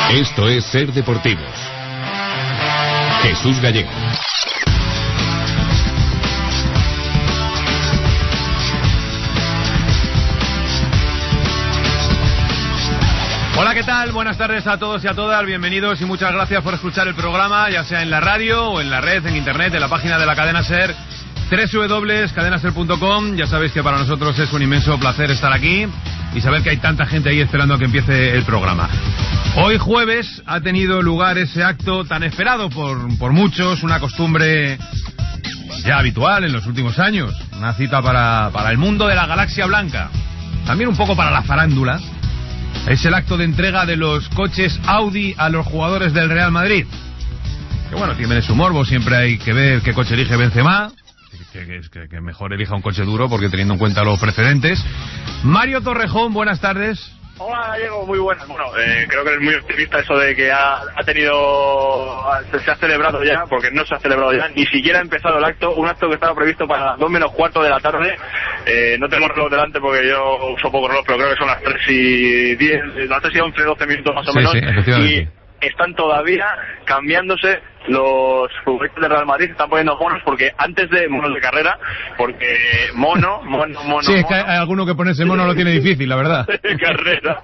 Esto es Ser Deportivos. Jesús Gallego. Hola, ¿qué tal? Buenas tardes a todos y a todas, bienvenidos y muchas gracias por escuchar el programa, ya sea en la radio o en la red, en internet, en la página de la cadena SER, www.cadenaser.com. Ya sabéis que para nosotros es un inmenso placer estar aquí y saber que hay tanta gente ahí esperando a que empiece el programa. Hoy jueves ha tenido lugar ese acto tan esperado por muchos, una costumbre ya habitual en los últimos años, una cita para el mundo de la galaxia blanca, también un poco para la farándula. Es el acto de entrega de los coches Audi a los jugadores del Real Madrid. Que bueno, tiene su morbo, siempre hay que ver qué coche elige Benzema, que mejor elija un coche duro porque teniendo en cuenta los precedentes. Mario Torrejón, buenas tardes. Hola, Diego, muy buenas. Bueno, creo que eres muy optimista eso de que se ha celebrado ya, porque no se ha celebrado ya, ni siquiera ha empezado el acto, un acto que estaba previsto para las 2 menos cuarto de la tarde. No tenemos reloj delante porque yo uso poco reloj, pero creo que son las 3:10, las 3:11, 12 minutos más o menos. Sí, efectivamente. Y están todavía cambiándose. Los futbolistas del Real Madrid están poniendo monos porque antes de monos de carrera, porque mono. Sí, es que hay alguno que ponerse mono lo tiene difícil, la verdad. De carrera.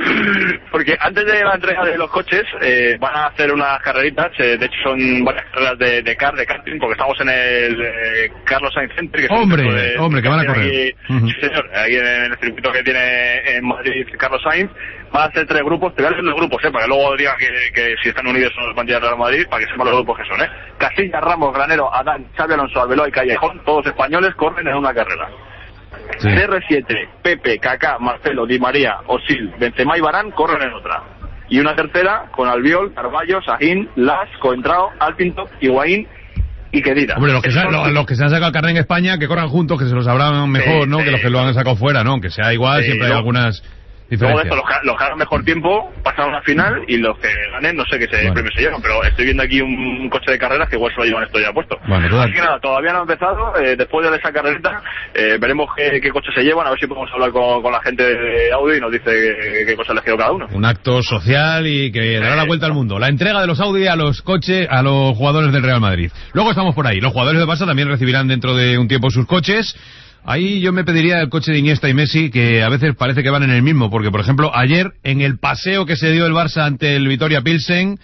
Porque antes de la entrega de los coches van a hacer unas carreritas, de hecho son varias carreras de karting, porque estamos en el Carlos Sainz Center. Que hombre, que van a correr. Aquí, sí, señor, aquí en el circuito que tiene en Madrid Carlos Sainz. Van a hacer 3 grupos, te voy a decir los grupos, para que luego digan que si están unidos son los banderas del Real Madrid, para que sepan los grupos que son, Casillas, Ramos, Granero, Adán, Xabi Alonso, Arbeloa y Callejón, todos españoles, corren en una carrera. Sí. CR7, Pepe, Kaká, Marcelo, Di María, Osil, Benzema y Varane corren en otra. Y una tercera con Albiol, Carballo, Sahin, Las, Coentrao, Alpinto, Higuaín y Khedira. Hombre, los que se han sacado el carnet en España, que corran juntos, que se lo sabrán mejor, ¿no? Que los que lo han sacado fuera, ¿no? Que sea igual, siempre hay algunas... Luego de esto, los que hagan mejor tiempo pasan a una final y los que ganen no sé qué premio se llevan, pero estoy viendo aquí un coche de carreras que igual se lo llevan esto ya puesto. Bueno, así que nada, todavía no ha empezado. Después de esa carrerita veremos qué coches se llevan, a ver si podemos hablar con la gente de Audi y nos dice qué coche ha elegido cada uno. Un acto social y que dará la vuelta al mundo, la entrega de los Audi a los coches, a los jugadores del Real Madrid. Luego estamos por ahí, los jugadores de Barça también recibirán dentro de un tiempo sus coches. Ahí yo me pediría el coche de Iniesta y Messi, que a veces parece que van en el mismo, porque por ejemplo ayer en el paseo que se dio el Barça ante el Vitoria Pilsen,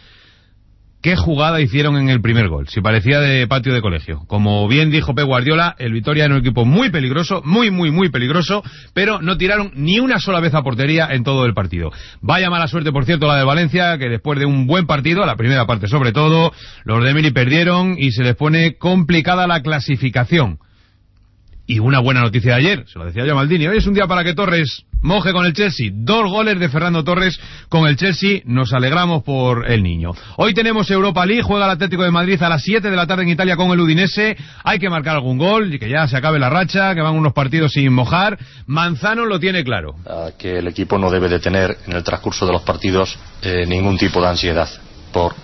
qué jugada hicieron en el primer gol, si parecía de patio de colegio. Como bien dijo Pep Guardiola, el Vitoria era un equipo muy peligroso, muy peligroso, pero no tiraron ni una sola vez a portería en todo el partido. Vaya mala suerte, por cierto, la de Valencia, que después de un buen partido, la primera parte sobre todo, los de Emiri perdieron y se les pone complicada la clasificación. Y una buena noticia de ayer, se lo decía yo a Maldini, hoy es un día para que Torres moje con el Chelsea, 2 goles de Fernando Torres con el Chelsea, nos alegramos por el niño. Hoy tenemos Europa League, juega el Atlético de Madrid a las 7 de la tarde en Italia con el Udinese, hay que marcar algún gol y que ya se acabe la racha, que van unos partidos sin mojar. Manzano lo tiene claro. Que el equipo no debe de tener en el transcurso de los partidos ningún tipo de ansiedad por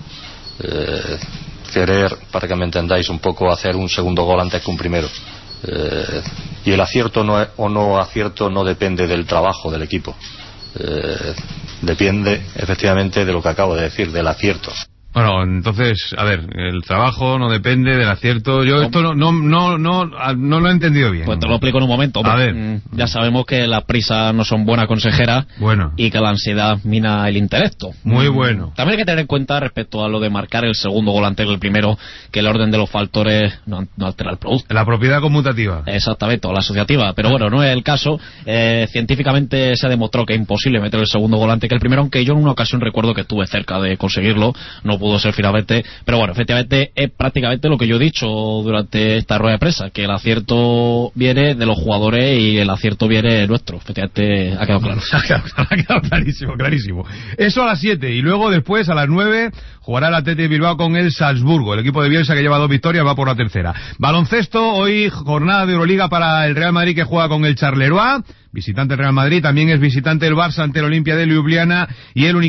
querer, para que me entendáis un poco, hacer un segundo gol antes que un primero. Y el acierto o no acierto no depende del trabajo del equipo, depende efectivamente de lo que acabo de decir, del acierto. Bueno, entonces, a ver, el trabajo no depende del acierto. Yo esto no lo he entendido bien. Pues te lo explico en un momento. A ver. Ya sabemos que las prisas no son buenas consejeras. Bueno. Y que la ansiedad mina el intelecto. Muy bueno. También hay que tener en cuenta respecto a lo de marcar el segundo gol antes que el primero, que el orden de los factores no altera el producto. La propiedad conmutativa. Exactamente, o la asociativa. Pero bueno, no es el caso. Científicamente se ha demostrado que es imposible meter el segundo gol antes que el primero, aunque yo en una ocasión recuerdo que estuve cerca de conseguirlo. No pudo ser finalmente, pero bueno, efectivamente es prácticamente lo que yo he dicho durante esta rueda de prensa, que el acierto viene de los jugadores y el acierto viene nuestro. Efectivamente ha quedado claro. Ha quedado clarísimo. Eso a las 7 y luego después a las 9 jugará el Athletic de Bilbao con el Salzburgo. El equipo de Bielsa, que lleva 2 victorias, va por la tercera. Baloncesto, hoy jornada de Euroliga para el Real Madrid, que juega con el Charleroi. Visitante el Real Madrid, también es visitante el Barça ante el Olimpia de Ljubljana y el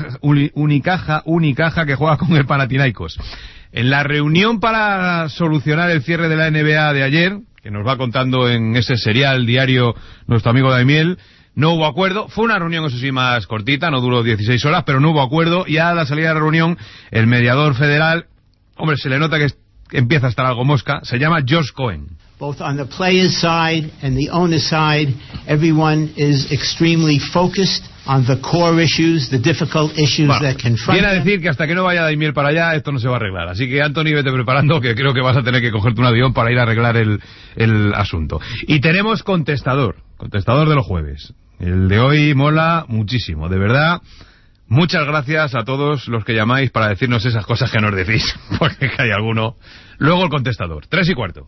Unicaja que juega con el Panathinaikos. En la reunión para solucionar el cierre de la NBA de ayer, que nos va contando en ese serial diario nuestro amigo Daimiel, no hubo acuerdo. Fue una reunión, eso sí, más cortita, no duró 16 horas, pero no hubo acuerdo. Y a la salida de la reunión, el mediador federal, hombre, se le nota que empieza a estar algo mosca, se llama Josh Cohen. Both on the player's side and the owner's side, everyone is extremely focused on the core issues, the difficult issues that confront viene a decir que hasta que no vaya Daimiel para allá, esto no se va a arreglar. Así que, Anthony, vete preparando, que creo que vas a tener que cogerte un avión para ir a arreglar el asunto. Y tenemos contestador de los jueves. El de hoy mola muchísimo, de verdad. Muchas gracias a todos los que llamáis para decirnos esas cosas que nos decís, porque hay alguno. Luego el contestador, 3:15.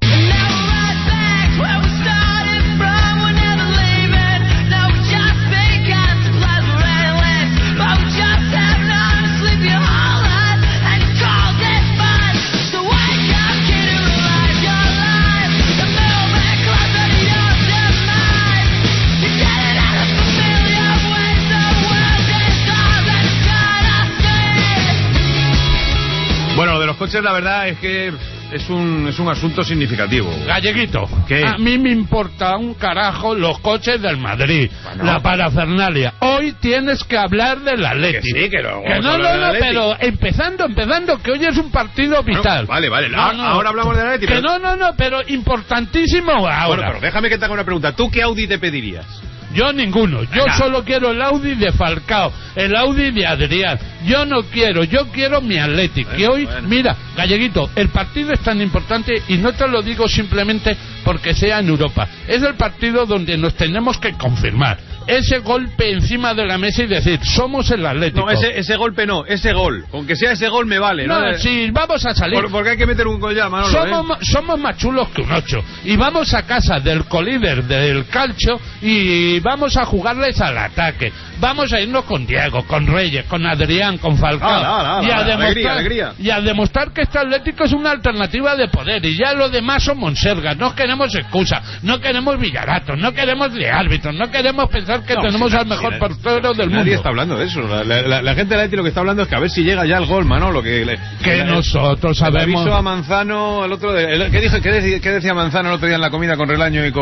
Bueno, lo de los coches, la verdad es que es un asunto significativo. Galleguito, ¿qué? A mí me importa un carajo los coches del Madrid, bueno, la parafernalia. Hoy tienes que hablar del Atleti. Que sí, que no, pero empezando, que hoy es un partido vital. Bueno, vale, ahora hablamos del Atleti. Que no, pero importantísimo ahora. Bueno, pero déjame que te haga una pregunta. ¿Tú qué Audi te pedirías? Yo ninguno, yo solo quiero el Audi de Falcao, el Audi de Adrián. Yo quiero mi Atlético. Que hoy, mira, Galleguito, el partido es tan importante y no te lo digo simplemente porque sea en Europa. Es el partido donde nos tenemos que confirmar. Ese golpe encima de la mesa y decir, somos el Atlético. No, ese golpe no, ese gol. Con que sea ese gol me vale. No, sí, vamos a salir. Porque hay que meter un gol ya, Manolo. Somos más chulos que un 8. Y vamos a casa del colíder del calcio y vamos a jugarles al ataque. Vamos a irnos con Diego, con Reyes, con Adrián, con Falcao. Alegría. Y a demostrar que este Atlético es una alternativa de poder. Y ya lo demás son monsergas. No queremos excusa, no queremos villaratos, no queremos de árbitros, no queremos pensar que tenemos al mejor portero del mundo. Nadie está hablando de eso. La gente de Atleti lo que está hablando es que a ver si llega ya el gol, Manolo. Que nosotros sabemos. Aviso a Manzano, el otro. ¿Qué decía Manzano el otro día en la comida con Relaño y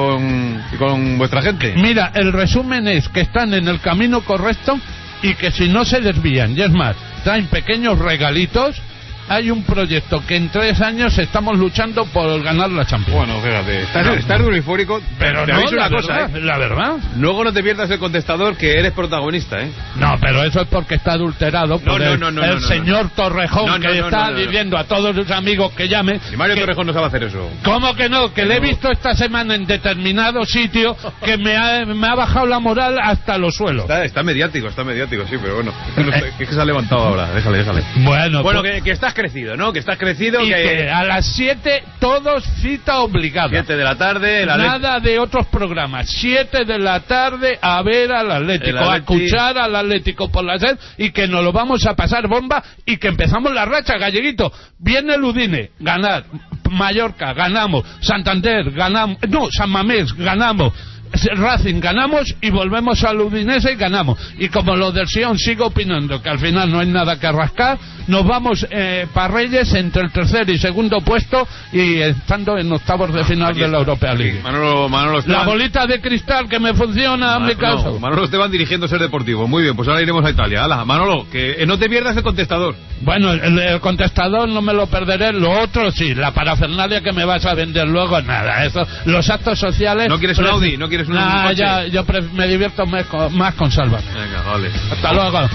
con vuestra gente? Mira, el resumen es que están en el camino correcto y que si no se desvían, y es más, traen pequeños regalitos. Hay un proyecto que en 3 años estamos luchando por ganar la Champions. Bueno, fíjate, estás duro y eufórico, pero te no, aviso una cosa, la verdad. Luego no te pierdas el contestador, que eres protagonista, ¿eh? No, pero eso es porque está adulterado por el señor Torrejón, que está diciendo a todos sus amigos que llamen. Y Mario Torrejón no sabe hacer eso. ¿Cómo que no? Que le he visto esta semana en determinado sitio que me ha bajado la moral hasta los suelos. Está mediático, sí, pero bueno. Es que se ha levantado ahora, déjale. Bueno, que estás crecido, ¿no? Que estás crecido. Y que a las 7 todos cita obligada. 7 de la tarde. Nada de otros programas. 7 de la tarde a ver al Atlético, a escuchar al Atlético por la SER y que nos lo vamos a pasar bomba y que empezamos la racha, Galleguito. Viene el Udine, ganar. Mallorca, ganamos. Santander, ganamos. No, San Mamés, ganamos. Racing, ganamos y volvemos al Udinese y ganamos. Y como lo del Sion, sigo opinando que al final no hay nada que rascar. Nos vamos para Reyes entre el tercer y segundo puesto y estando en octavos de final de la Europa League. Manolo Esteban, la bolita de cristal que me funciona, mi caso. Manolo Esteban dirigiendo Ser Deportivo. Muy bien, pues ahora iremos a Italia. Hala, Manolo, que no te pierdas el contestador. Bueno, el contestador no me lo perderé. Lo otro sí, la parafernalia que me vas a vender luego, nada. Eso, los actos sociales. ¿No quieres un Audi? ¿No quieres un coche? Ya, yo me divierto más con Salva. Venga, vale. Hasta luego.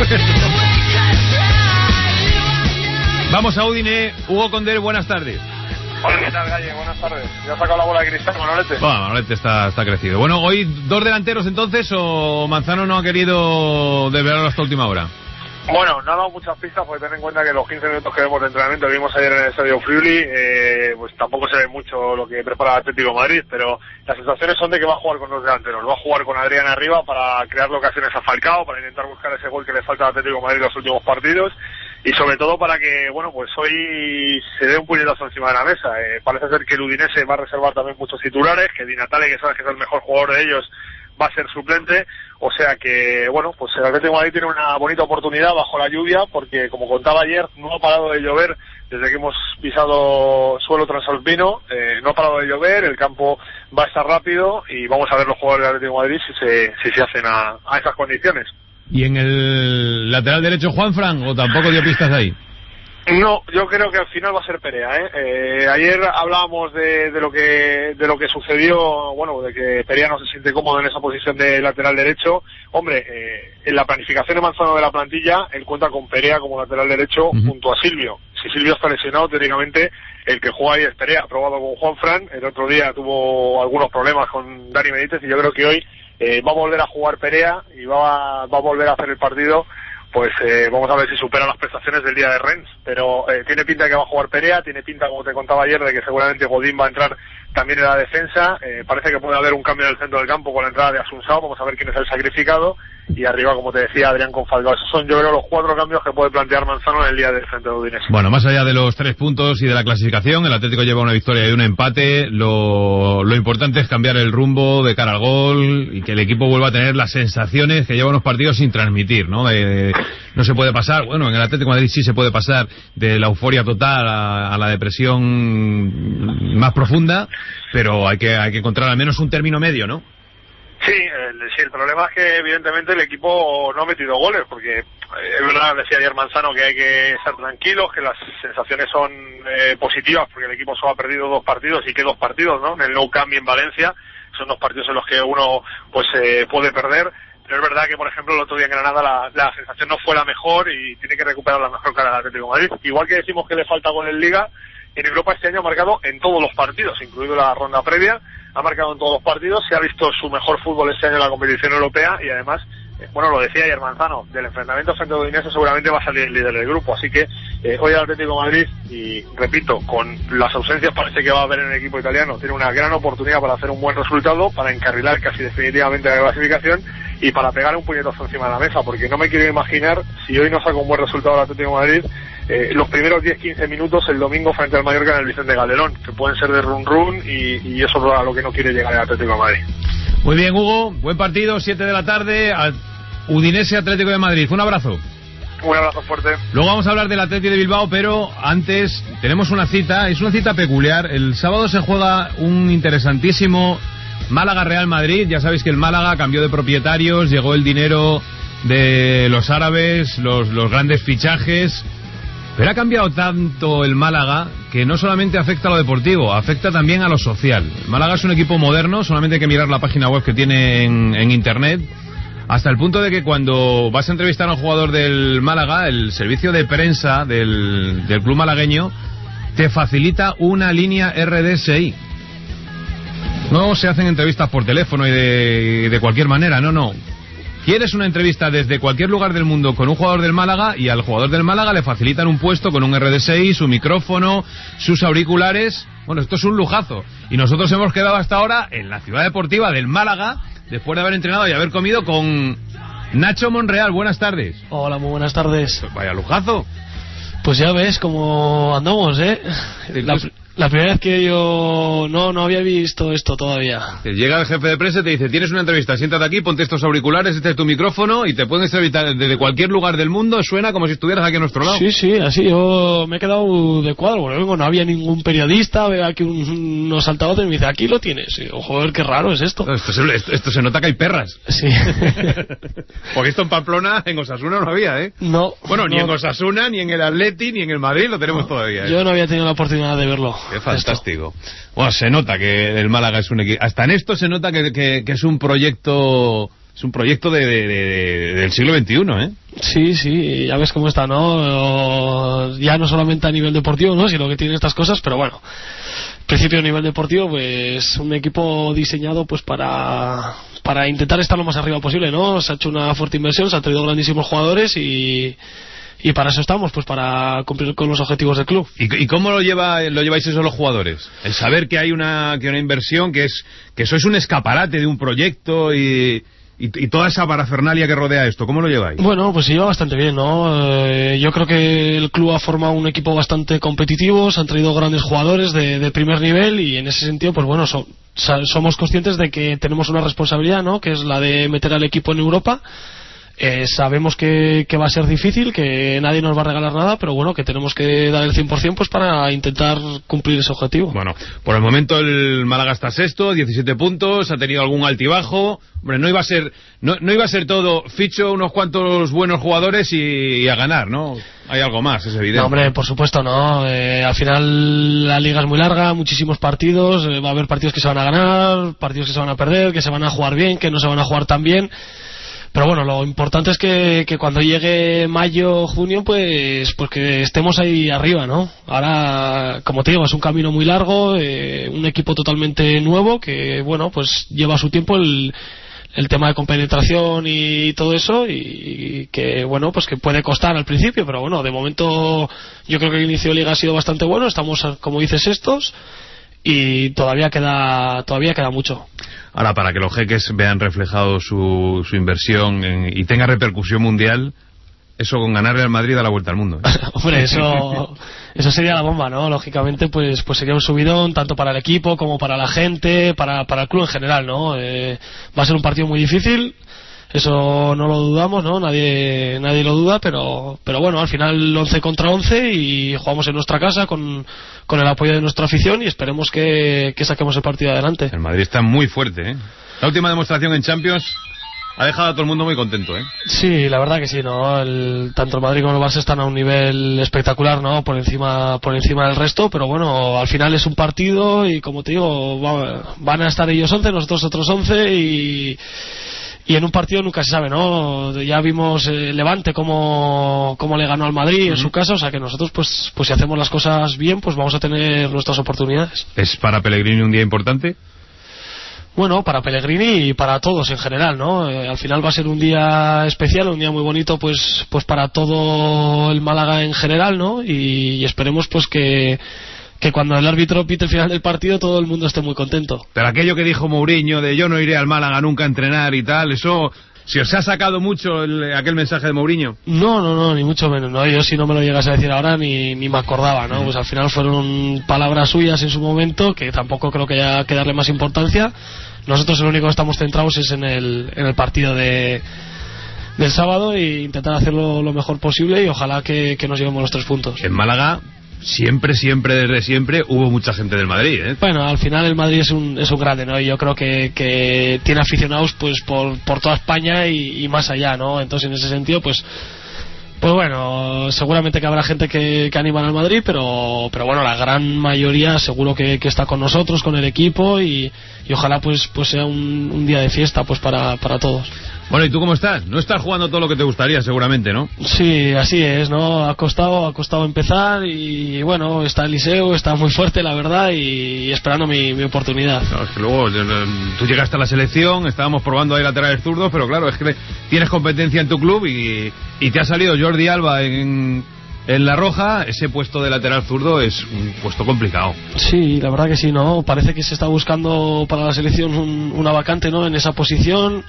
Vamos a Udine. Hugo Condé, buenas tardes. Hola, ¿qué tal, Galle? Buenas tardes. ¿Ya has sacado la bola de cristal, Manolete? Bueno, Manolete está crecido. Bueno, hoy 2 delanteros entonces, o Manzano no ha querido desvelarlo hasta última hora. Bueno, no ha dado muchas pistas, porque ten en cuenta que los 15 minutos que vemos de entrenamiento que vimos ayer en el Estadio Friuli, pues tampoco se ve mucho lo que prepara el Atlético de Madrid, pero las sensaciones son de que va a jugar con 2 delanteros. Va a jugar con Adrián arriba para crearle ocasiones a Falcao, para intentar buscar ese gol que le falta al Atlético de Madrid en los últimos partidos, y sobre todo para que, bueno, pues hoy se dé un puñetazo encima de la mesa. Parece ser que el Udinese va a reservar también muchos titulares, que Di Natale, que sabes que es el mejor jugador de ellos, va a ser suplente, o sea que, bueno, pues el Atlético de Madrid tiene una bonita oportunidad bajo la lluvia, porque como contaba ayer, no ha parado de llover desde que hemos pisado suelo transalpino, no ha parado de llover, el campo va a estar rápido y vamos a ver los jugadores del Atlético de Madrid si se hacen a esas condiciones. ¿Y en el lateral derecho Juanfran o tampoco dio pistas ahí? No, yo creo que al final va a ser Perea, ayer hablábamos de lo que sucedió, bueno, de que Perea no se siente cómodo en esa posición de lateral derecho. Hombre, en la planificación de Manzano de la plantilla, él cuenta con Perea como lateral derecho junto a Silvio. Si Silvio está lesionado, teóricamente el que juega ahí es Perea, probado con Juanfran. El otro día tuvo algunos problemas con Dani Benítez y yo creo que hoy va a volver a jugar Perea y va a volver a hacer el partido. Pues vamos a ver si supera las prestaciones del día de Rennes, pero tiene pinta de que va a jugar Perea, tiene pinta, como te contaba ayer, de que seguramente Godín va a entrar también en la defensa. Parece que puede haber un cambio en el centro del campo con la entrada de Asunsao, vamos a ver quién es el sacrificado, y arriba, como te decía, Adrián con Falcao. Esos son, yo creo, los 4 cambios que puede plantear Manzano en el día del frente de Udinese. Bueno, más allá de los 3 puntos y de la clasificación, el Atlético lleva una victoria y un empate. Lo importante es cambiar el rumbo de cara al gol y que el equipo vuelva a tener las sensaciones que lleva unos partidos sin transmitir, ¿no? No se puede pasar, bueno, en el Atlético de Madrid sí se puede pasar de la euforia total a la depresión más profunda, pero hay que encontrar al menos un término medio, ¿no? Sí, el problema es que evidentemente el equipo no ha metido goles, porque es verdad, decía ayer Manzano, que hay que estar tranquilos, que las sensaciones son positivas, porque el equipo solo ha perdido 2 partidos, y que 2 partidos, ¿no? En el Nou Camp y en Valencia, son 2 partidos en los que uno pues puede perder, pero es verdad que, por ejemplo, el otro día en Granada la sensación no fue la mejor y tiene que recuperar la mejor cara del Atlético de Madrid. Igual que decimos que le falta gol en Liga, en Europa este año ha marcado en todos los partidos, incluido la ronda previa, ha marcado en todos los partidos, se ha visto su mejor fútbol este año en la competición europea y además, bueno, lo decía ayer Manzano, del enfrentamiento frente a Udinese seguramente va a salir el líder del grupo, así que hoy el Atlético de Madrid, y repito, con las ausencias parece que va a haber en el equipo italiano, tiene una gran oportunidad para hacer un buen resultado, para encarrilar casi definitivamente la clasificación y para pegar un puñetazo encima de la mesa, porque no me quiero imaginar, si hoy no saca un buen resultado el Atlético de Madrid, los primeros 10-15 minutos el domingo frente al Mallorca en el Vicente Calderón, que pueden ser de run y eso es a lo que no quiere llegar el Atlético de Madrid. Muy bien, Hugo, buen partido, 7 de la tarde, Udinese Atlético de Madrid. Un abrazo. Un abrazo fuerte. Luego vamos a hablar del Atlético de Bilbao, pero antes tenemos una cita, es una cita peculiar. El sábado se juega un interesantísimo Málaga-Real Madrid. Ya sabéis que el Málaga cambió de propietarios, llegó el dinero de los árabes, los grandes fichajes. Pero ha cambiado tanto el Málaga que no solamente afecta a lo deportivo, afecta también a lo social. El Málaga es un equipo moderno, solamente hay que mirar la página web que tiene en internet, hasta el punto de que cuando vas a entrevistar a un jugador del Málaga, el servicio de prensa del club malagueño te facilita una línea RDSI. No se hacen entrevistas por teléfono y de cualquier manera, no. Quieres una entrevista desde cualquier lugar del mundo con un jugador del Málaga y al jugador del Málaga le facilitan un puesto con un RDSI, su micrófono, sus auriculares. Bueno, esto es un lujazo. Y nosotros hemos quedado hasta ahora en la ciudad deportiva del Málaga, después de haber entrenado y haber comido con Nacho Monreal. Buenas tardes. Hola, muy buenas tardes. Pues vaya lujazo. Pues ya ves cómo andamos, ¿eh? La primera vez que yo no había visto esto todavía. Llega el jefe de prensa y te dice, tienes una entrevista, siéntate aquí, ponte estos auriculares, este es tu micrófono y te pueden entrevistar desde cualquier lugar del mundo, suena como si estuvieras aquí a nuestro lado. Sí, así yo me he quedado de cuadro, bueno, no había ningún periodista, veo aquí unos altavoces y me dice, aquí lo tienes. Y yo, joder, qué raro es esto. Esto se nota que hay perras. Sí. Porque esto en Pamplona, en Osasuna no había, ¿eh? No. Bueno, ni en Osasuna, ni en el Atleti, ni en el Madrid lo tenemos todavía, ¿eh? Yo no había tenido la oportunidad de verlo. Qué fantástico. Bueno, se nota que el Málaga es un equipo. Hasta en esto se nota que es un proyecto. Es un proyecto del siglo XXI, ¿eh? Sí, ya ves cómo está, ¿no? Ya no solamente a nivel deportivo, ¿no? Sino que tiene estas cosas, pero bueno. Principio a nivel deportivo, pues un equipo diseñado pues para intentar estar lo más arriba posible, ¿no? Se ha hecho una fuerte inversión, se han traído grandísimos jugadores y para eso estamos, pues para cumplir con los objetivos del club. ¿Y cómo lo lleváis eso los jugadores? El saber que hay una inversión, que sois un escaparate de un proyecto y toda esa parafernalia que rodea esto, ¿cómo lo lleváis? Bueno, pues se lleva bastante bien, ¿no? Yo creo que el club ha formado un equipo bastante competitivo, se han traído grandes jugadores de primer nivel y en ese sentido, pues bueno, somos conscientes de que tenemos una responsabilidad, ¿no? Que es la de meter al equipo en Europa. Sabemos que va a ser difícil, que nadie nos va a regalar nada, pero bueno, que tenemos que dar el 100% pues para intentar cumplir ese objetivo. Bueno, por el momento el Málaga está sexto, 17 puntos, ha tenido algún altibajo. Hombre, no iba a ser todo ficho unos cuantos buenos jugadores y a ganar, ¿no? Hay algo más, es evidente. No, hombre, por supuesto no. Al final la liga es muy larga, muchísimos partidos, va a haber partidos que se van a ganar, partidos que se van a perder, que se van a jugar bien, que no se van a jugar tan bien. Pero bueno, lo importante es que cuando llegue mayo, junio, pues que estemos ahí arriba, ¿no? Ahora, como te digo, es un camino muy largo, un equipo totalmente nuevo que, bueno, pues lleva su tiempo el tema de compenetración y todo eso, y que, bueno, pues que puede costar al principio, pero bueno, de momento yo creo que el inicio de liga ha sido bastante bueno, estamos, como dices, estos, y todavía queda mucho. Ahora, para que los jeques vean reflejado su inversión y tenga repercusión mundial, eso con ganarle al Madrid da la vuelta al mundo, ¿eh? Hombre, eso sería la bomba, ¿no? Lógicamente, pues sería un subidón tanto para el equipo como para la gente, para el club en general, ¿no? Va a ser un partido muy difícil, eso no lo dudamos, ¿no? Nadie lo duda, pero bueno, al final 11 contra 11 y jugamos en nuestra casa con el apoyo de nuestra afición y esperemos que saquemos el partido adelante. El Madrid está muy fuerte, ¿eh? La última demostración en Champions ha dejado a todo el mundo muy contento, ¿eh? Sí, la verdad que sí, ¿no? Tanto el Madrid como el Barça están a un nivel espectacular, ¿no? Por encima del resto, pero bueno, al final es un partido y, como te digo, van a estar ellos 11, nosotros otros 11 y en un partido nunca se sabe, ¿no? Ya vimos Levante cómo le ganó al Madrid en su casa, o sea que nosotros pues si hacemos las cosas bien, pues vamos a tener nuestras oportunidades. ¿Es para Pellegrini un día importante? Bueno, para Pellegrini y para todos en general, ¿no? Al final va a ser un día especial, un día muy bonito, pues para todo el Málaga en general, ¿no? Y esperemos pues que cuando el árbitro pite el final del partido todo el mundo esté muy contento. Pero aquello que dijo Mourinho de yo no iré al Málaga nunca a entrenar y tal, eso, ¿si os ha sacado mucho aquel mensaje de Mourinho? No, ni mucho menos, ¿no? Yo si no me lo llegas a decir ahora ni me acordaba, ¿no? Pues al final fueron palabras suyas en su momento, que tampoco creo que haya que darle más importancia. Nosotros lo único que estamos centrados es en el partido del sábado e intentar hacerlo lo mejor posible y ojalá que nos llevemos los 3 puntos. En Málaga siempre, desde siempre hubo mucha gente del Madrid, ¿eh? Bueno, al final el Madrid es un grande, ¿no? Y yo creo que tiene aficionados pues por toda España y más allá, ¿no? Entonces en ese sentido pues bueno, seguramente que habrá gente que anima al Madrid, pero bueno, la gran mayoría seguro que está con nosotros, con el equipo y ojalá pues sea un día de fiesta pues para todos. Bueno, ¿y tú cómo estás? No estás jugando todo lo que te gustaría, seguramente, ¿no? Sí, así es, ¿no? Ha costado empezar y bueno, está Eliseu, está muy fuerte, la verdad, y esperando mi oportunidad. Claro, es que luego tú llegaste a la selección, estábamos probando ahí laterales zurdos, pero claro, es que tienes competencia en tu club y te ha salido Jordi Alba en La Roja. Ese puesto de lateral zurdo es un puesto complicado. Sí, la verdad que sí, ¿no? Parece que se está buscando para la selección una vacante, ¿no? En esa posición.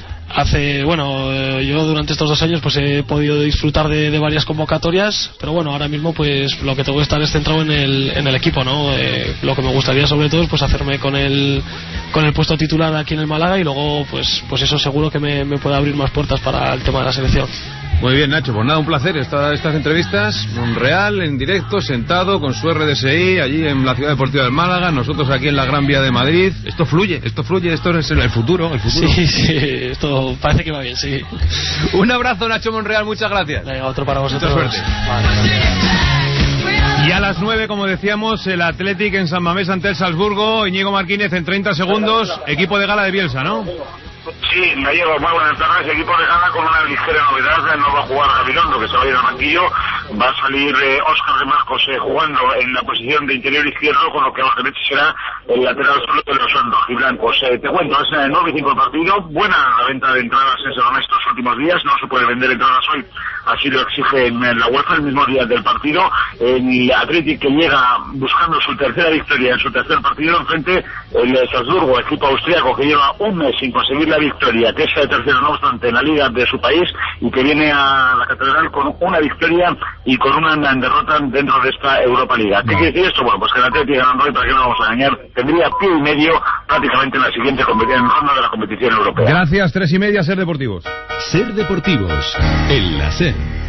Yo durante estos 2 años pues he podido disfrutar de varias convocatorias, pero bueno, ahora mismo pues lo que tengo que estar es centrado en el equipo, ¿no? Lo que me gustaría sobre todo es pues hacerme con el puesto titular aquí en el Málaga y luego pues eso seguro que me puede abrir más puertas para el tema de la selección. Muy bien, Nacho, pues nada, un placer estas entrevistas, real, en directo, sentado con su RDSI allí en la Ciudad Deportiva del Málaga, nosotros aquí en la Gran Vía de Madrid. Esto fluye, esto es el futuro. Sí, esto parece que va bien, sí. Un abrazo, Nacho Monreal, muchas gracias. Venga, otro para vosotros. Mucha suerte. Y a las 9, como decíamos, el Athletic en San Mamés ante el Salzburgo. Íñigo Martínez en 30 segundos, equipo de gala de Bielsa, ¿no? Sí, me llevo muy buenas tardes. Equipo de gala con una ligera novedad. No va a jugar Gabilondo, que se va a ir al banquillo. Va a salir Óscar de Marcos jugando en la posición de interior izquierdo, con lo que a la derecha será el lateral solo de los rojiblancos. Te cuento, es 9 y 5 el partido. Buena la venta de entradas en San estos últimos días. No se puede vender entradas hoy así lo exige en la UEFA el mismo día del partido. El Athletic, que llega buscando su tercera victoria en su tercer partido, enfrente el Salzburgo, equipo austriaco que lleva un mes sin conseguir la victoria, que es el tercero no obstante en la liga de su país, y que viene a la Catedral con una victoria y con una derrota dentro de esta Europa Liga. ¿Qué quiere decir esto? Bueno, pues que el Athletic ganando hoy, para que no vamos a engañar, tendría pie y medio prácticamente en la siguiente ronda de la competición europea. Gracias, 3:30, Ser Deportivos. Ser Deportivos, en la SER.